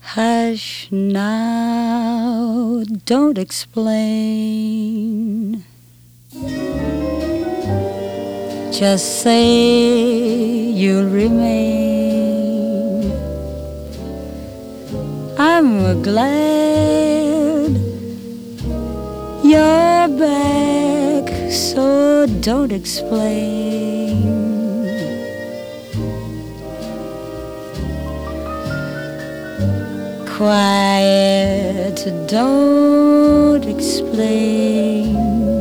Hush now, don't explain. Just say you'll remain. I'm glad you're back, so don't explain. Quiet, don't explain.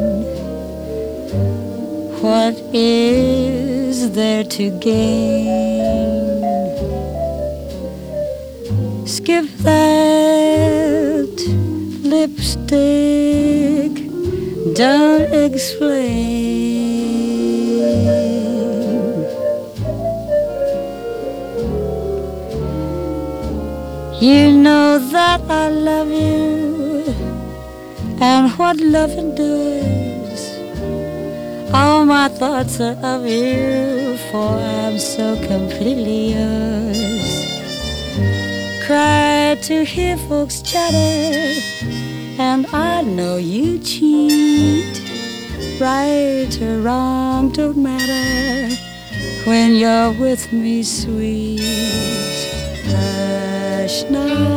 What is there to gain? Skip that lipstick, don't explain. You know that I love you, and what loving does. All my thoughts are of you, for I'm so completely yours. Cry to hear folks chatter, and I know you cheat. Right or wrong don't matter when you're with me, sweet. Hush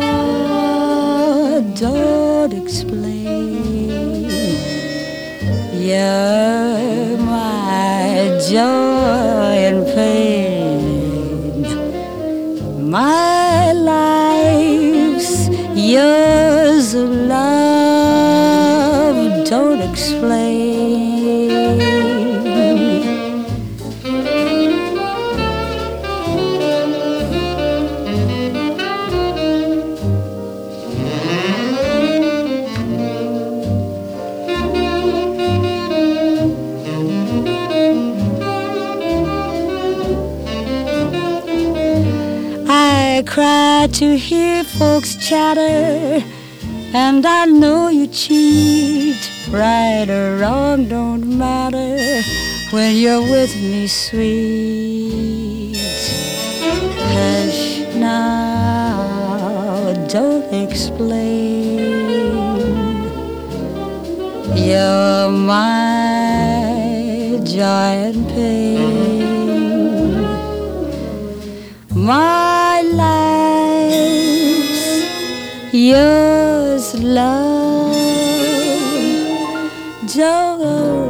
now, don't explain. You're my joy and pain. My life's yours alone. Don't explain. I cry to hear folks chatter, and I know you cheat. Right or wrong don't matter when you're with me, sweet. Hush now, don't explain. You're my joy and pain. My life's yours, love. Don't